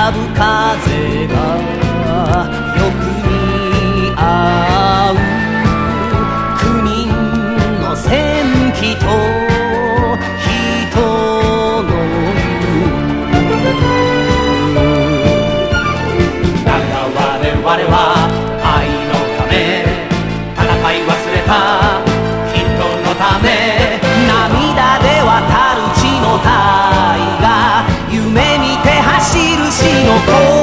ぶ風がよく似合う9人の戦記と人のだが我々は愛のため戦い忘れた人のため涙で渡る血の大河夢見て走る死の子